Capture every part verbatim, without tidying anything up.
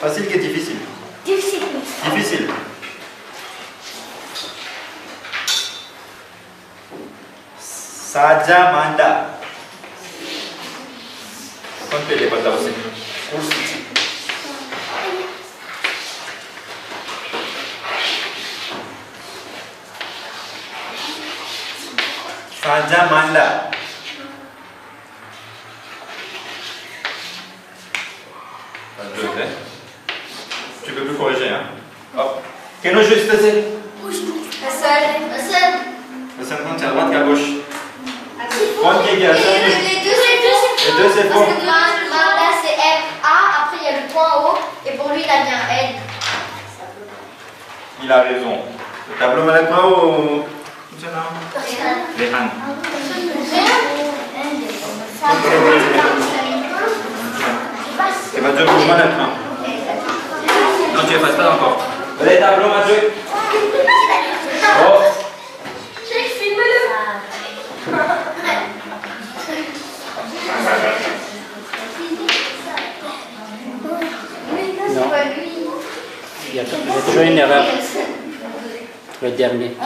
Facile que difficile? Difficile. Difficile. Saja Manda. Quanto ele vai dar você? Curso. Saja Manda. Tu peux plus corriger, hein? Hop. Quel jeu c'est passé? Hassan. Hassan. Hassan, compte à droite et à gauche. Prends qui est à Les deux, c'est Les deux, c'est faux. Parce que Manda, c'est M A, après il y a le point en haut, et pour lui, il a bien N. Il a raison. Le tableau va être ou... Les Han. Tu vas jouer pour moi maintenant. Non, tu ne passes pas encore. Les tableaux, on va jouer. Oh. Non. Il y a toujours une erreur. Le dernier.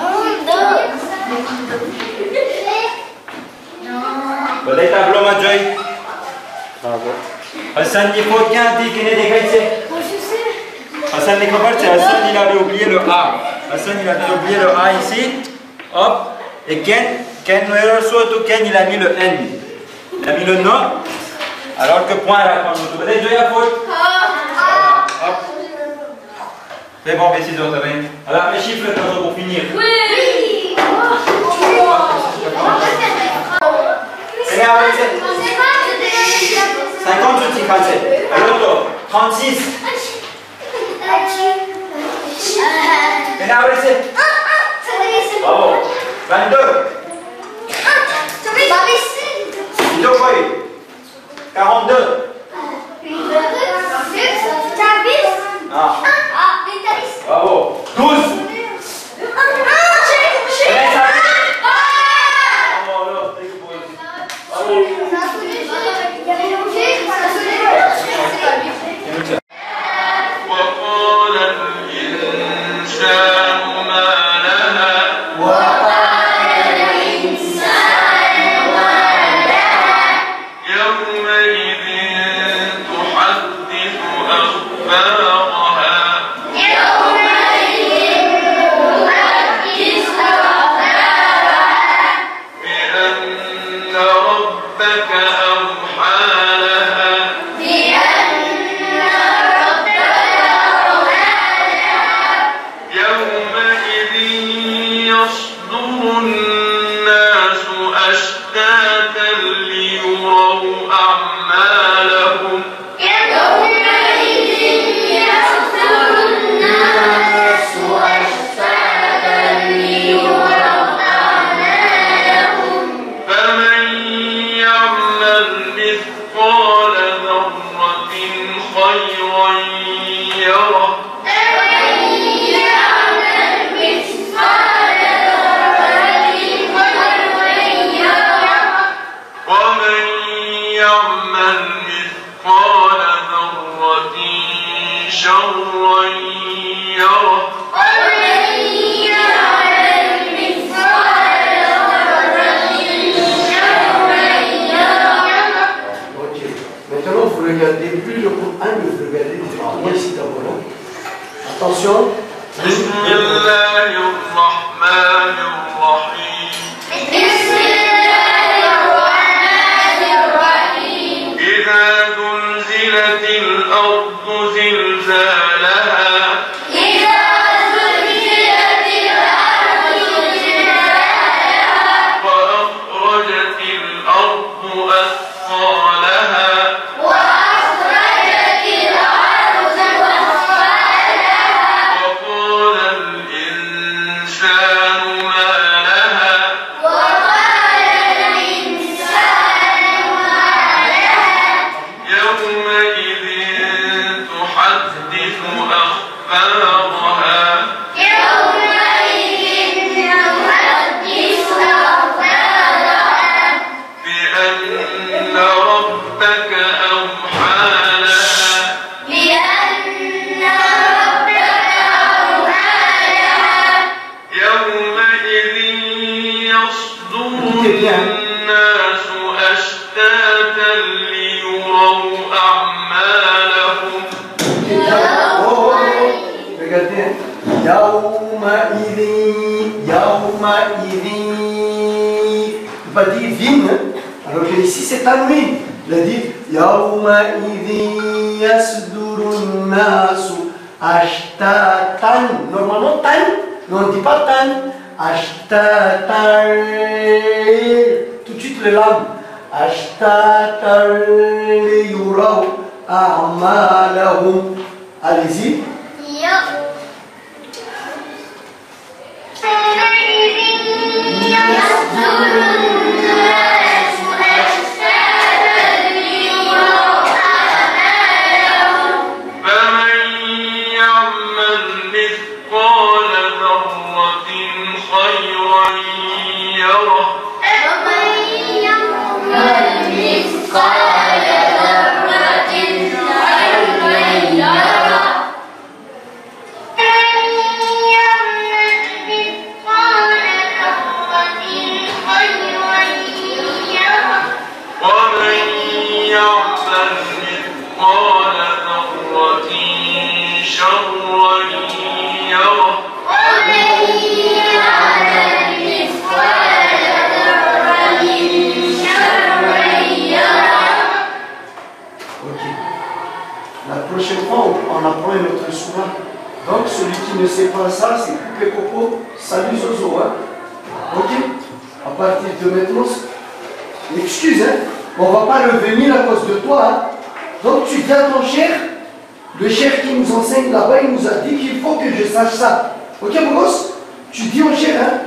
Les tableaux, on va jouer. Bravo. Hassan, il faut qu'un dit qu'il est décaissé. Hassan, les copains, c'est Hassan, il avait oublié le A. Hassan, il avait oublié le A ici. Hop. Et Ken, Ken, surtout Ken, il a mis le N. Il a mis le non. Alors que point à la fin. Vous allez jouer à faute. Hop. C'est bon, mais six autres, oui. Alors, les chiffres pour finir. Oui. cinquante sur cinquante-sept. Alors, trente-six. Bravo. vingt-deux. quarante-deux. Ah. Bravo. douze. Attention. يومئذ تحدث أخبارها يروا أعمالهم. Regardez, يومئذ يومئذ. Il va dire vin, alors que ici c'est tanwin. Il a dit يومئذ يصدر الناس أشتاتا. Normalement tan, mais on ne dit pas tan. أشتاتا. Tout de suite les lames. أشتاتا ليروا أعمالهم. Allez-y. فمن يعمل مثقال ذرة خيرا يره. On apprend une autre sourate. Donc celui qui ne sait pas ça, c'est que les propos. Salut Zozo, hein. Ok. À partir de maintenant, excuse, hein. On va pas revenir à cause de toi, hein. Donc tu dis à ton chef, le chef qui nous enseigne là-bas, il nous a dit qu'il faut que je sache ça. Ok, Bogos? Tu dis au chef, hein.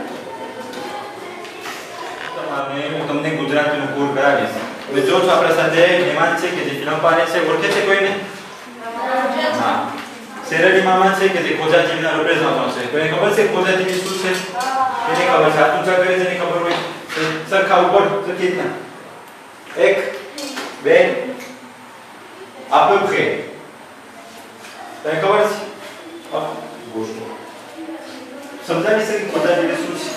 તમને ગુજરાતીનું કોડ કરાવીશ. હવે જો છો આપણા સાથે મહેમાન છે કે જે ફિલ્મ પાડે છે, ઓળખે છે કોઈને? હા. શેરડી મામા છે કે જે ખોજા ટીમના રિપ્રેઝન્ટન્ટ છે. કોઈને ખબર છે ખોજા ટીમ શું છે? એને ખબર છે. આ ઊંચા કરે છે એને ખબર હોય. સરખા ઉપર સરખી રીતના. એક, બે, à peu près. તને ખબર છે? હા, ગોષ્ઠો. સમજાવી શકે ખોજા ટીમ શું છે?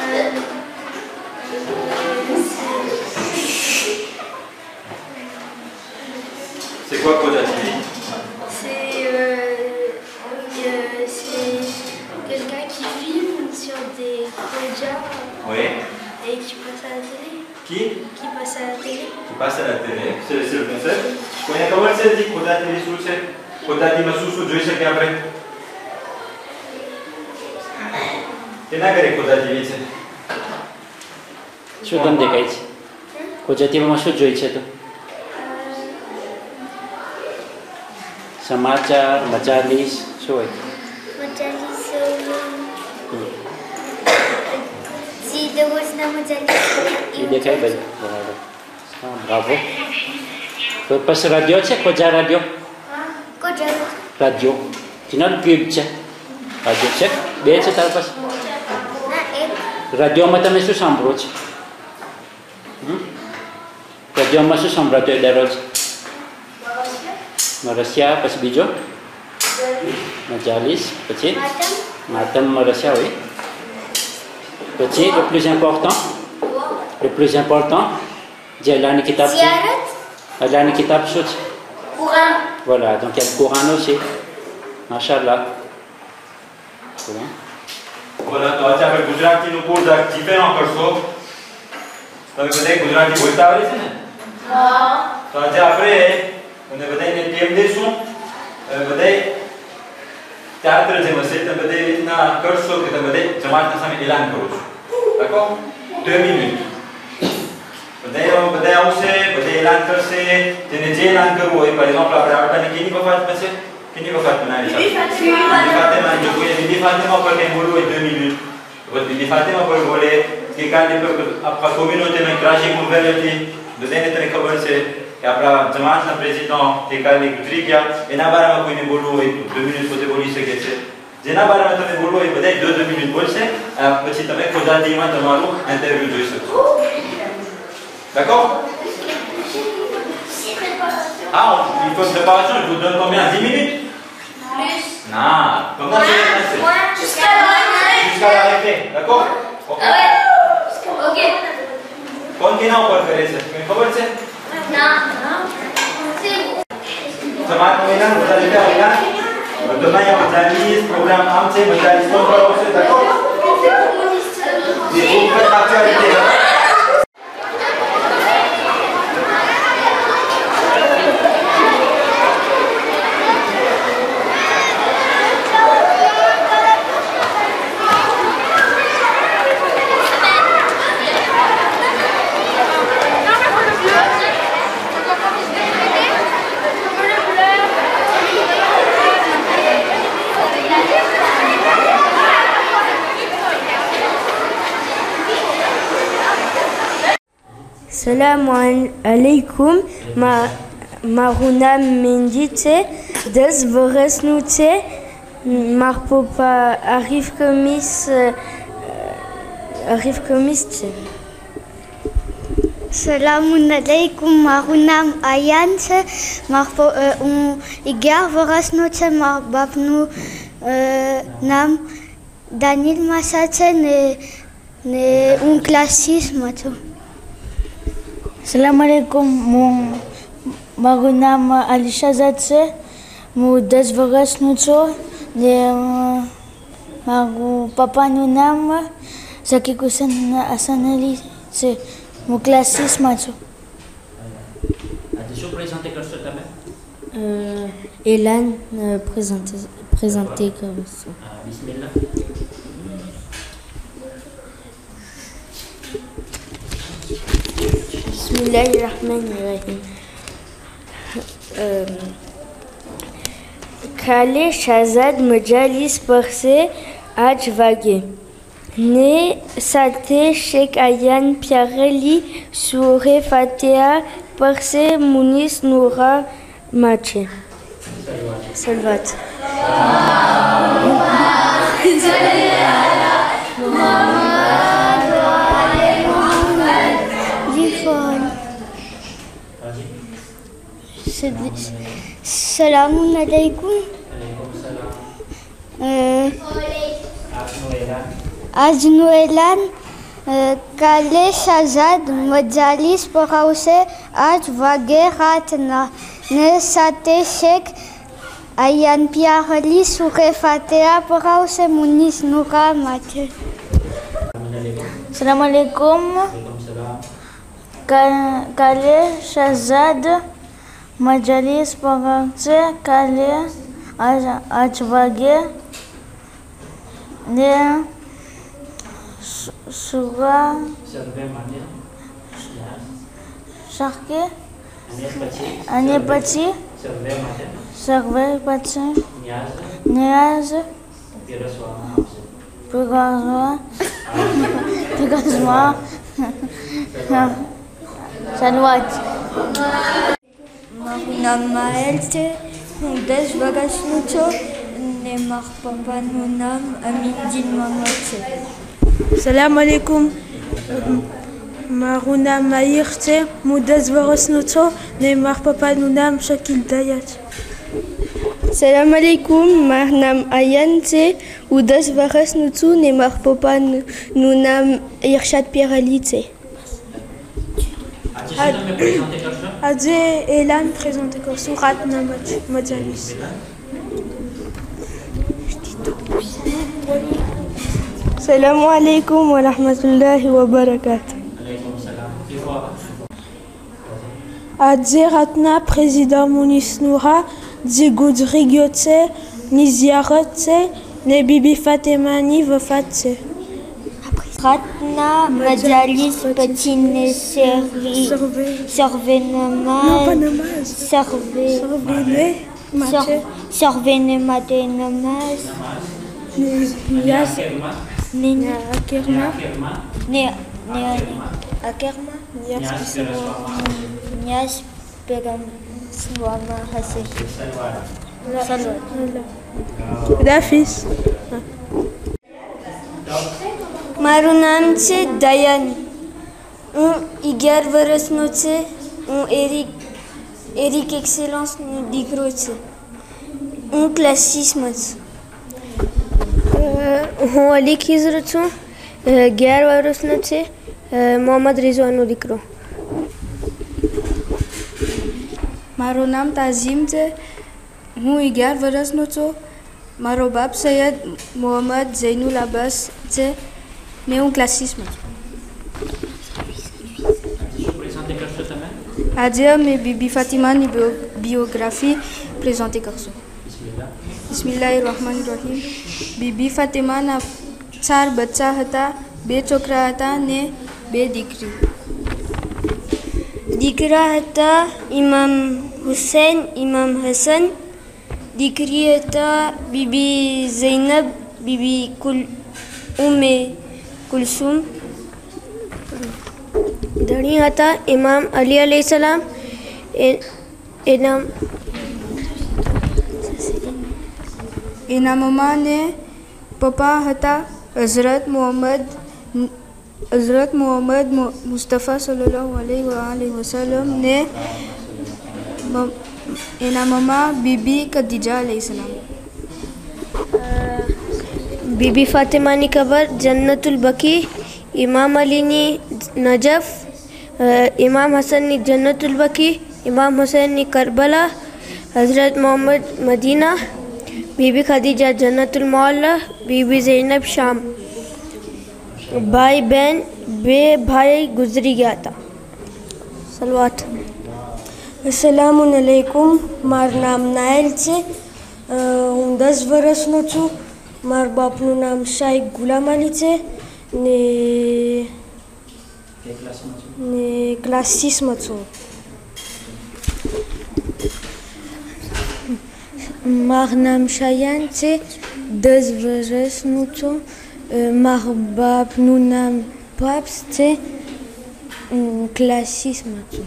C'est quoi Khoja T V? C'est euh, euh, quelqu'un qui filme sur des Khoja Oui. et qui passe à la télé. Qui? Qui passe à la télé. Qui passe à la télé. C'est le concept. Quand il y a comment c'est dit Khoja T V sous c'est Khoja T V sous sous Joyce qui après. Qu'est-ce que Khoja T V c'est? શું તમને દેખાય છે? ખોજા ટીવીમાં શું જોઈ છે તો? સમાચાર, મજાલીસ, શું હોય? Majalis si terusna majalis એ દેખાય ભાઈ બરાબર. હા બ્રાવો. તો પછી રાડિયો છે ખોજા રાડિયો? Khoja. રાડિયો તેના ક્યુબ છે. રાડિયો છે બે છે તાર પાસે? Na ek. રાડિયોમાં તમે શું સાંભળો છો? રાડિયોમાં શું સાંભળાતો હોય દરરોજ? રશિયા પછી બીજો મજાલીસ પછી Matam. માતમ રશિયા હોય પછી le plus important le plus important જે અલ્લાહની કિતાબ છે Ziyarat. અલ્લાહની કિતાબ શું છે? Quran. voilà donc il y a le Coran aussi machallah. Voilà, તો આજે આપણે ગુજરાતીનું કોડ ડિફરન્ટ કરશો. તમે બધા ગુજરાતી બોલતા આવડે છે ને? હા. તો આજે આપણે અને બધાને ટેમ દેશું. બધાય ચાર તરફ જેમ હશે તમે બધાય રીતના કરશો કે તમે બધાય જમાતના સામે એલાન કરો છો. d'accord? deux minutes. બધાય બધાય આવશે, બધાય એલાન કરશે. જેને જે એલાન કરવું હોય, par exemple આપણે આવતાની કેની વફાત થશે? કેની વફાત બનાવી છે? બીબી ફાતિમા. જો કોઈ બીબી ફાતિમા પર કંઈ બોલવું હોય deux minutes. તો બીબી ફાતિમા પર બોલે કે કાલે પર આપણા કોમ્યુનિટીમાં ટ્રાજિક નોવેલિટી બધાને તને ખબર છે કે આપણા જમાતના પ્રેસિડેન્ટ તે કાલે ગુજરી ગયા. એના બારામાં કોઈને બોલવું હોય તો deux minutes પોતે બોલી શકે છે. જેના બારામાં તમે બોલવું હોય બધાય deux deux minutes બોલશે. પછી તમે ખોજા ટીવીમાં તમારું ઇન્ટરવ્યુ જોઈ શકશો. d'accord? Ah, il faut une préparation, je vous donne combien? dix minutes? Plus. Non, comment ça va passer? Jusqu'à la rentrée. Jusqu'à la récré, d'accord? Ok. Ah ouais. Ok. Combien on peut faire ça? Mais comment c'est? Non. Semangat Ilan, vous allez faire Ilan. Demain, il y a Modalis, programme entier, Modalis, d'accord? Et vous faites l'actualité. Salam alaikum, ma maruna mendite, des voresnute, marpopa arrive komis, arrive komis. Salamun alaikum, marunam ayance, marpo un igar voresnute, marbapnu nam Daniel Massace ne ne un classisme tu. Assalamualaikum, mon marunam Alisha Zatse, mon desveres nucho, de maru papa nunam, zakikusan asanali, c'est mon classisme. As-tu présenté quelque chose ta mère? Euh, Hélène euh, présenté, présenté comme ça. Ah, bismillah. Bismillahirrahmanirrahim. Kale Shazad Majalis Parse Ajvage. Ne Sate Sheikh Ayan Piareli Soure Fatea Parse Munis Noura Mache. Salvat. Salamun alaikum. Ajnuelan Kale Shazad Majalis Parause Aj Vage Ratna Ne Sate Sheikh Ayan Piareli Soure Fatea Parause Munis Noura Mache. Assalamualaikum. Kale Shazad Majalis Parause Kale Ajvage Ne Sura Sharke Anepati Serve Pati Niaz Pegazwa Pegazwa Salwat Marunamaelte, Des Vagasnucho, Nemar Papanunam, Amindin Mamache. Salam alaikum. Maruna Maïrte, Moudes Varosnucho, Nemar Papanunam, Shakil Dayat. Salam alaikum, Marnam Ayante, Udas Varasnutu, Nemar Papanunam, Irshat Piralite. Adje Elan présenté comme Surat Majalis. Salam alaikum wa rahmatullahi wa barakatuh. Adje Ratna président Munis Noura, Dzigoud Rigiote, Niziarote, Ne Bibi Fatemani Vofatse. Ratna Majalis Patine Seri Sorvenamas Sorvenematinamas Nias Nina Akerma Nia Akerma Nias Pegam Swama Hase Salwat Dafis Marunam c'est Dayan. On Igar Varasnoce, on Eric Eric Excellence nous dit grosse. On classisme. On Alik Izrutsu, Gar Varasnoce, Mohamed Rizwan Dikro. Marunam Tazim, હું અગિયાર વર્ષનો છું. મારો બાપ સૈયદ મોહમ્મદ ઝૈનુલ અબ્બાસ છે ને હું ક્લાસ સિક્સમાં છું. આજે અમે બીબી ફાતિમાની બાયોગ્રાફી પ્રેઝન્ટ કરશું. બિસ્મિલ્લાહિર રહમાનિર રહીમ. બીબી ફાતિમાના ચાર બચ્ચા હતા, બે છોકરા હતા ને બે દીકરી. દીકરા હતા ઇમામ હુસૈન, ઇમામ હસન. દીકરી હતા બીબી ઝૈનબ, બીબી કુલ ઉમે કુલસુમ. ધણી હતા ઇમામ અલી અલૈહિ સલામ. એના એના મમ્મા ને પપ્પા હતા હઝરત મોહમ્મદ હઝરત મોહમ્મદ મુસ્તફા સલ્લલ્લાહુ અલૈહિ વસલ્લમ ને એના મમ્મા બીબી ખદીજા અલૈહિ સલામ. બીબી ફાતિમાની કબર જન્નતુલ બકી, ઇમામ અલીની નજફ, ઇમામ હસનની જન્નતુલ બકી, ઇમામ હુસૈનની કરબલા, હઝરત મોહમ્મદ મદીના, बीबी खदीजा जन्नतुल मौला, बीबी ज़ैनब शाम. भाई बहन बे भाई गुजरी गया था. सलवात. अस्सलामुअलैकुम. મારું નામ નાયલ છે. હું દસ વર્ષનો છું. મારા બાપનું નામ શાઈક ગુલામ અલી છે ને ને ક્લાસ સિક્સમાં છું. મારું નામ શાયાન છે. દસ વર્ષનું છું. મારા બાપનું નામ પાપ્સ છે. ક્લાસ સિક્સમાં છું.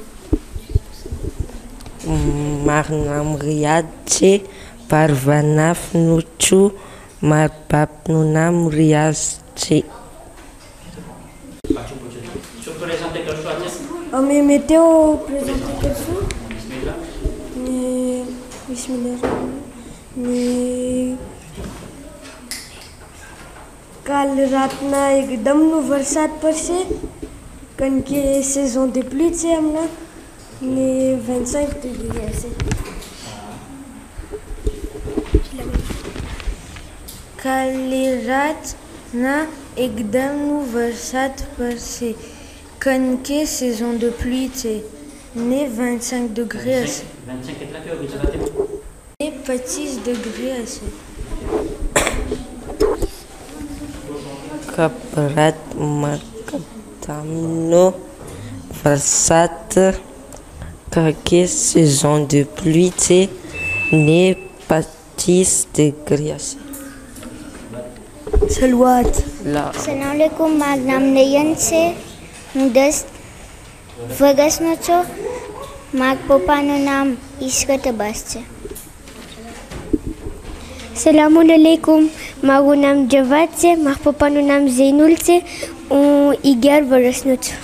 મારું નામ રિયાદ છે. પારવાનાફનું છું. મારા બાપનું નામ રિયાઝ છે. અમે મેટેઓ પ્રેઝન્ટ કરશું. ને બિસ્મિલ્લાહ ને કાલ રાતના એકદમનો વરસાદ પડશે કારણ કે સેઝન de pluie છે હમણાં ને vingt-cinq ડિગ્રી હશે. કાલે રાતના એકદમનો વરસાદ પડશે કારણ કે સેઝન de pluie છે ને vingt-cinq ડિગ્રી હશે. ને પચીસ ડિગ્રી હશે. કપરાત મકદમનો વરસાદ કાકે સેઝન de pluie છે ને પચીસ ડિગ્રી હશે. સલવાત. સલામ અલૈકુમ. મારું નામ નયન છે. હું દસ વર્ષનો છું. મારા પપ્પાનું નામ ઇશરત અબ્બાસ છે. સલામુઅલૈકુમ. મારું નામ જવાદ છે. મારા પપ્પાનું નામ ઝૈનુલ છે. હું અગિયાર વર્ષનો છું.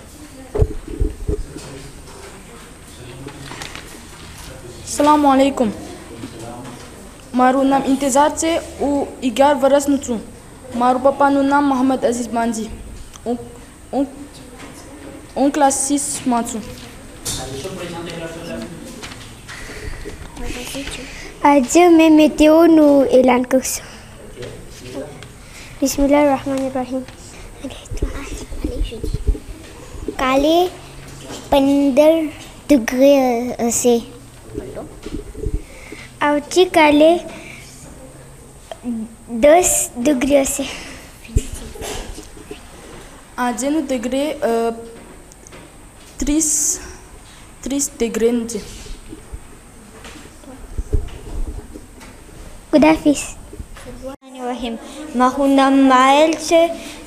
સલામ અલૈકુમ. મારું નામ ઇંતજાર છે. હું અગિયાર વર્ષનો છું. મારું પપ્પાનું નામ મોહમ્મદ અઝીઝ માંજી. હું હું હું ક્લાસ સિક્સમાં છું. આજે મેં મેટેઓનું એલાન કરશું. બિસ્મિલ્લાહ રહમાન રહીમ. કાલે પંદર ડિગ્રી હશે. આવતીકાલે દસ ડિગ્રી હશે. આજેનું ડિગ્રી ત્રીસ ત્રીસ ડિગ્રીનું છે. ખુદાફિઝ. મારું નામ માયલ છે.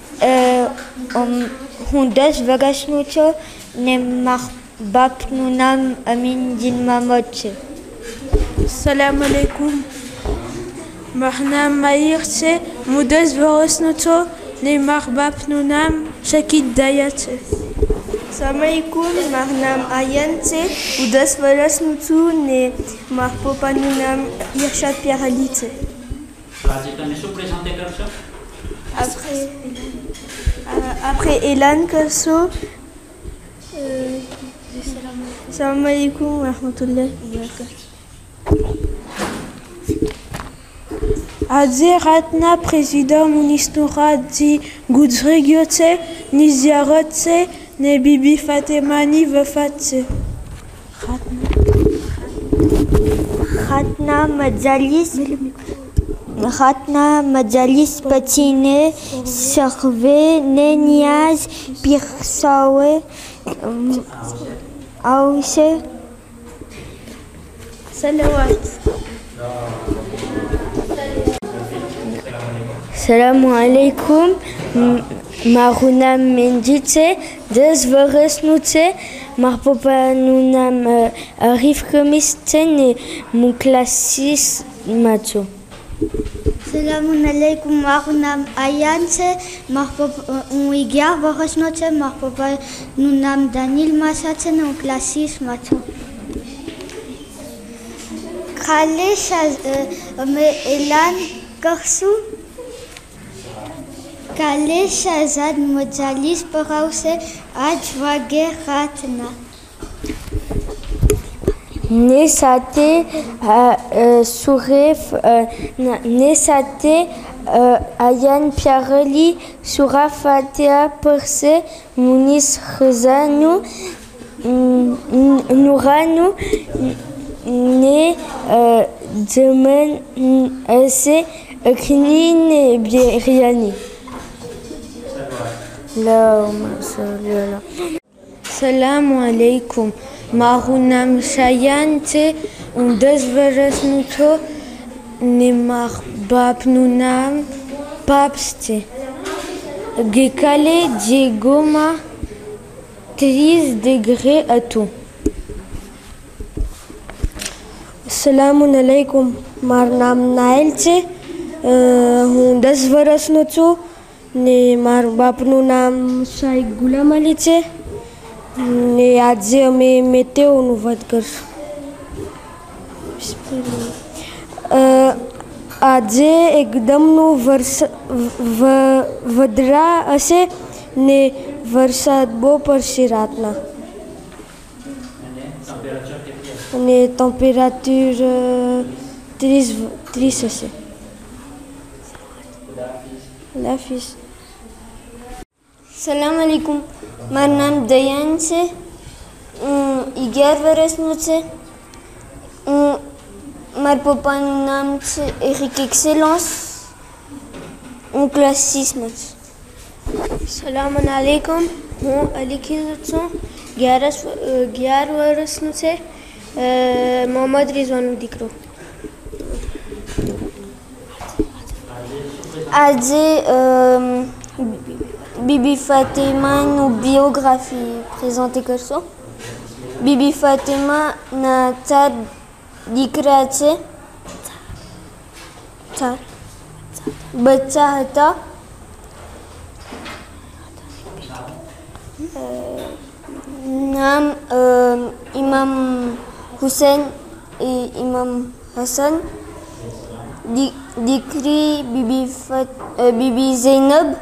હું દસ વર્ષનું છું ને મારા બાપનું નામ અમીન જીન મહમદ છે. સલામ અલૈકુમ. મારું નામ માહિર છે. હું દસ વર્ષનો છું ને મારા બાપનું નામ શકીદ દયા છે. સલામ અલૈકુમ. મારું નામ આયન છે. હું દસ વર્ષનું છું ને મારા પપ્પાનું નામ યરશાદ પ્યારાલી છે. Après, après Elan કરશો. Assalamu alaikum wa rahmatullahi wa barakatuh. Adze Ratna, président Munistora di Gudrigyote, Niziarotse, ne Bibi Fatemani Vefatse. Ratna Majalis. Ratna Majalis Patine, Serve, Neniaz, Pirsawe, Aousse. Salawat. Salamu alaikum. Maruna Mendice, des Veresnuce, Marpopanunam Arif Komistene, Muklassis Macho. Salamu alaikum. Marunam Ayance, Marpopanunam Veresnuce, Marpopanunam Danil Masace, Muklassis Macho. Khale Shaz Elan Karsu. Kale Shazad Mojalis Parause Ajwage Ratna. Nesate Souref Nesate Ayan Piareli Soura Fatea Perse Munis Khazanu Nouranu Ne Demen Ese Knine Bieriani. Salamu alaikum. Marunam Shayante und des Veresnuto Nemar Bapnunam Papste. Gekale Diegoma treize degrés à tout. Salamu alaikum. Marnam Naelce des Veresnuto ne mar bapnunam Sai Gulamalice ne adze me meteo no vadgarso adze एकदम नो वर्षा वद्रा असे ने वर्षात बो परसे रातना ने température treize असे la fiche. Salam alaikum. Mein Name Dayanse. Igar Veresnuce. Mein papa Name Eric Excellence. Un classisme. Salam alaikum. Mon Alikizutsu. Gyar Veresnuce. Mohamed Rizwan Dikro. Adze euh, Bibi Fatima nos biographies présentées comme ça. Bibi Fatima na tad dikrace tad bacca hata naam euh, Imam Hussein et Imam Hassan. Dikri Bibi, Fat, euh, Bibi Zainab,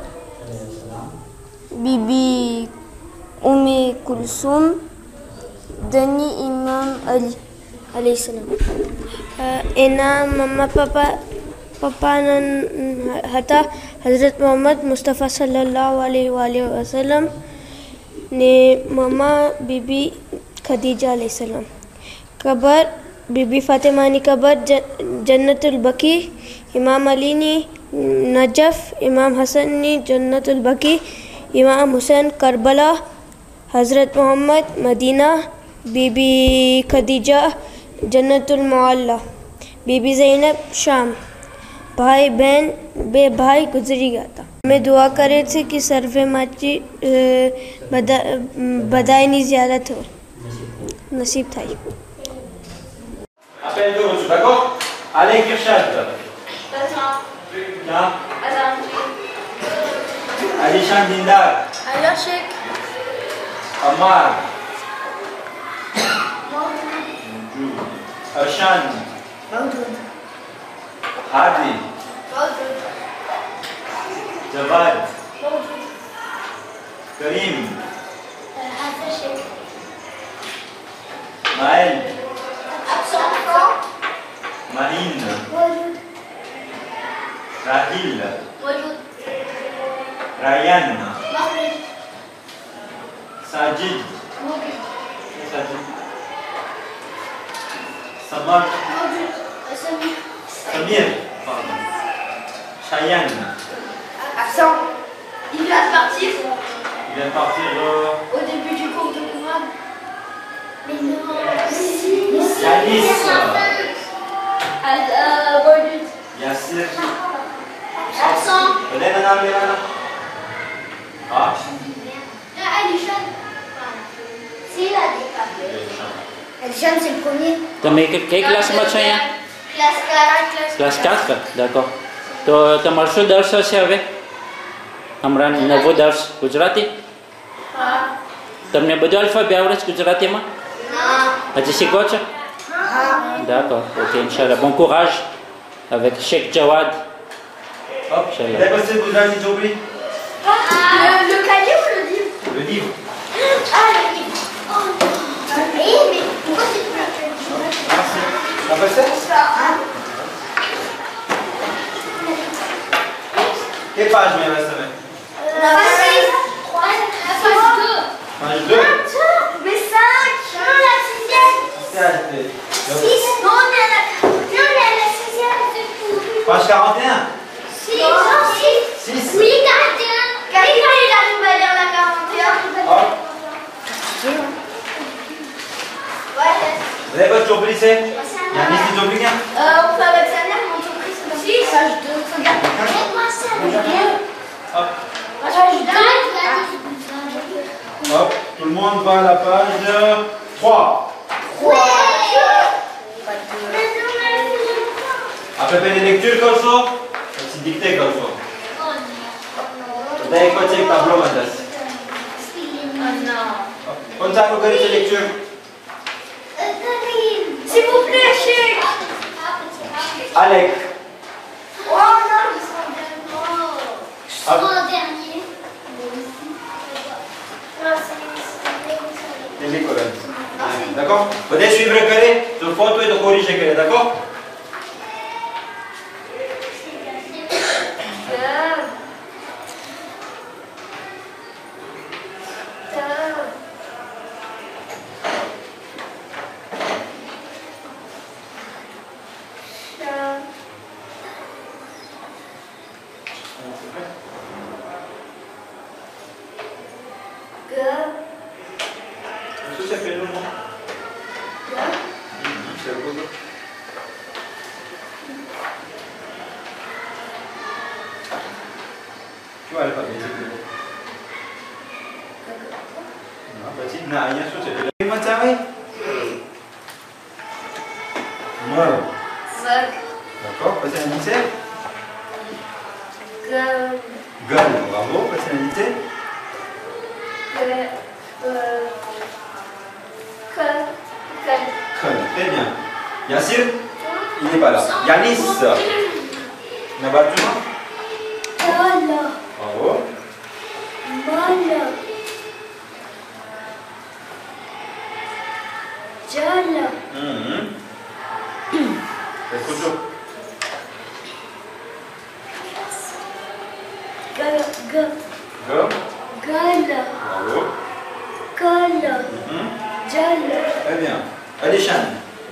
Bibi Umme Kulsum, Dani Imam Ali, alayhi salam. Ena mama papa papa nan hata Hazrat Muhammad Mustafa sallallahu alayhi wa sallam ne mama Bibi Khadija alayhi salam. Kabar Bibi Fatima ni kabar Jannatul Baqi, Imam Ali ni Najaf, Imam Hassan ni Jannatul Baqi, Imam Hussain Karbala, Hazrat Muhammad Madina, Bibi Khadija Jannatul Mualla, Bibi Zainab Sham. भाई बहन बे भाई गुजरी गया था। मैं दुआ करे थे कि सर्वे माची बदा, बदाई नहीं ज़्यादा हो नसीब था। Appelle deux, d'accord? Allez, Kirchad. Là. Ali Shan Dindar. Alors, Sheikh. Ammar. Arshan. Hadi. Jawad. Karim. Maël. Marine. Rahil. موجود. Ryan. مخرج. Sajid. موجود. Sajid. Samar. موجود. سمير. Samir. Pardon. Cheyenne. Absent. Il vient de partir. Il vient de partir euh... Au début du cours de Courant. Mais non. Yanis. موجود. Yassir. Absent. بدأنا نعمل أنا. آه. لا Alishon. Si il a des papiers. Alishon c'est le premier. Tu as quelle classe machin? Classe quatre. Classe quatre? D'accord. Tu as marché dans ce service? Amran, nouveau dans Gujarati? તમને બધું અલ્ફાબેટ આવડે છે ગુજરાતીમાં? હજી શીખો છો? D'accord, ok, Inch'Allah. Bon courage avec Cheikh Jawad. Hop, Inch'Allah. vous avez Gujarati Jobri? Le cahier ou le livre? Le livre. Ah, le livre. Oh. Eh, mais pourquoi c'est plus la Merci. Ça va ça? Quelle page mais la semaine? La page trois. La page deux. Page deux. Mais cinq. Non, la sixième. Ça, six. Non, mais la, non, mais la sixième, c'est tout. Page quarante et un. six. six. six. Oui, quarante et un. Quelqu'un, il arrive à lire la quarante et un. Hop. Ouais. Vous avez votre Jobri, c'est? Il y a un liste de Jobri, hein? Euh, on peut avec sa mère, mon surprise, c'est dans six. Page deux. Regarde. Moi, ça, regarde. Hop. Page deux. Hop. Tout le monde va à la page trois. Après les lectures comme ça, c'est dicté comme ça. Dai quoi check tableau madas. Oh non. कौन सा आपको करी lecture? S'il vous plaît, Cheikh. Alec. Oh non, ils sont derniers. Hop. Oh, dernier. C'est les colonnes. D'accord? Vous devez suivre le carré, sur le photo et de corriger le carré, d'accord? Eso se pega un poco. Seguro. Tu vois, elle est pas bien. Non, petit. Non, il y a un souci. Comment ça va? Non. D'accord, personnalité? Gueule. Gueule, bravo, personnalité? Très bien. Yassir, il n'est pas là. Yanis, n'a pas tout. Bravo. Mhm. Écoute. Go. Bravo. Mhm. Très bien. Alishan.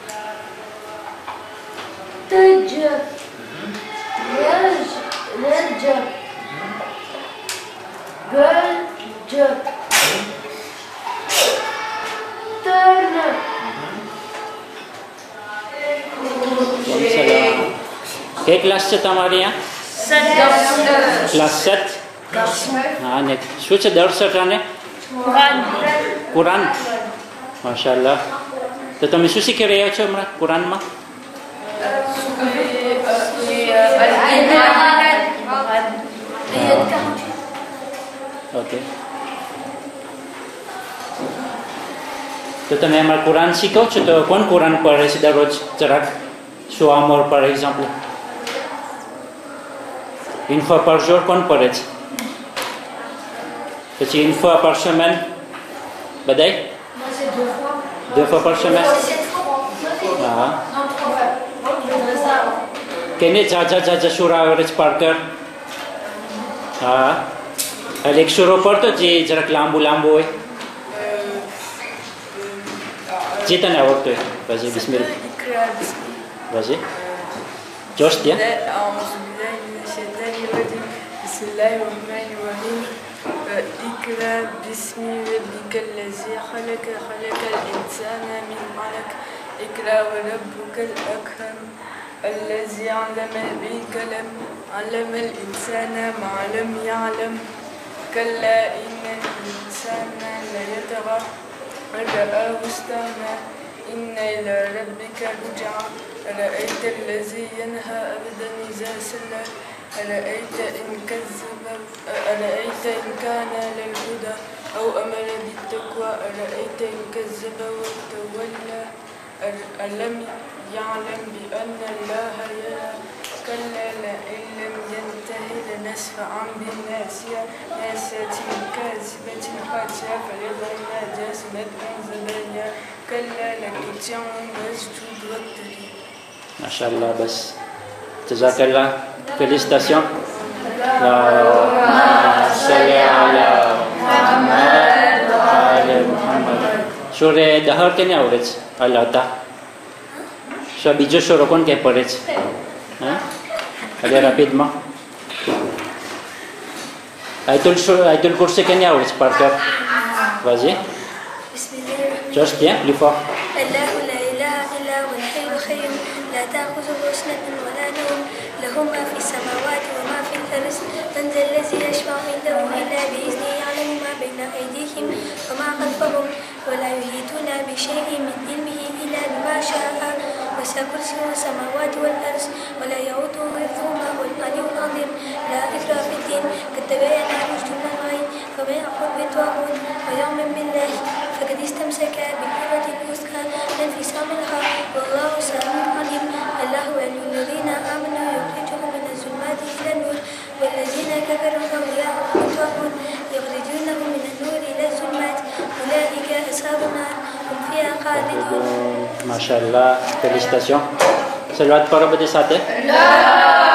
Quelle classe c'est તમારી આ? ક્લાસ સાત. હા ને શું છે દર્શ અને કુરાન. માશાઅલ્લાહ. તો તમે શું શીખી રહ્યા છો હમણાં કુરાનમાં? ઓકે. તો તમે અમારા કુરાન શીખો છો તો કોણ કુરાન પઢે છે દરરોજ જરાક? Soit amour par exemple. Une fois par jour, qu'on pourrait. Petit une fois par semaine. Badaï? Moi c'est deux fois. Deux fois par semaine? Moi c'est sept fois. Ah. Non, trois fois. Kene jaja jaja shura orange parker. Ah. Alex shuro porto je jarak lambu lambu hai. Jitan awak tu. Vas-y bismillah. Vas-y. Josh dia. Bismillahirrahmanirrahim. Ikra bismi rabbika allazi khalaq khalaqal insana min 'alaq. Ikra wa rabbukal akram. الذي علم بالقلم علم الإنسان ما لم يعلم كلا إن الإنسان ليطغى أن رآه استغنى إن إلى ربك رجعا أرأيت الذي ينهى عبدا إذا صلى أرأيت إن كذب أرأيت إن كان للهدى أو أمر بالتقوى أرأيت إن كذب وتولى ألم يعلم بأن الله يرى كلا لئن لم ينته لنسفعا بالناصية ناصية كاذبة خاطئة فليدعها جاثمة زبانية كلا لتطيعن واسجد واقترب. ما شاء الله بس جزاك الله félicitations. اللهم صل على محمد وعلى محمد. Sure dahar ke ni awret Allah ta. So bijo sure kon ke paret. Hein? Allez rapidement. Ayatul sure ayatul kursi ke ni awret par cœur. Vas-y. Just bien plus fort. الله لا إله إلا هو الحي القيوم لا تأخذه سنة ولا نوم له ما في السماوات وما في الأرض من ذا الذي يشفع عنده إلا بإذنه يعلم ما بين أيديهم وما خلفهم ولا يحيطون بشيء من علمه إلا بما شاء وسع كرسيه السماوات والأرض ولا يؤوده حفظهما هو العلي العظيم لا إكراه في الدين قد تبين الرشد من الغي فمن يكفر بالطاغوت ويؤمن بالله فقد استمسك بالعروة الوثقى لا انفصام لها والله سميع عليم الله ولي الذين آمنوا يخرجهم من الظلمات إلى النور والذين كفروا أولياءهم الطاغوت يخرجونهم من النور إلى الظلمات أولئك أصحاب النار هم فيها خالدون. ما شاء الله félicitations. Salawat para bade sate.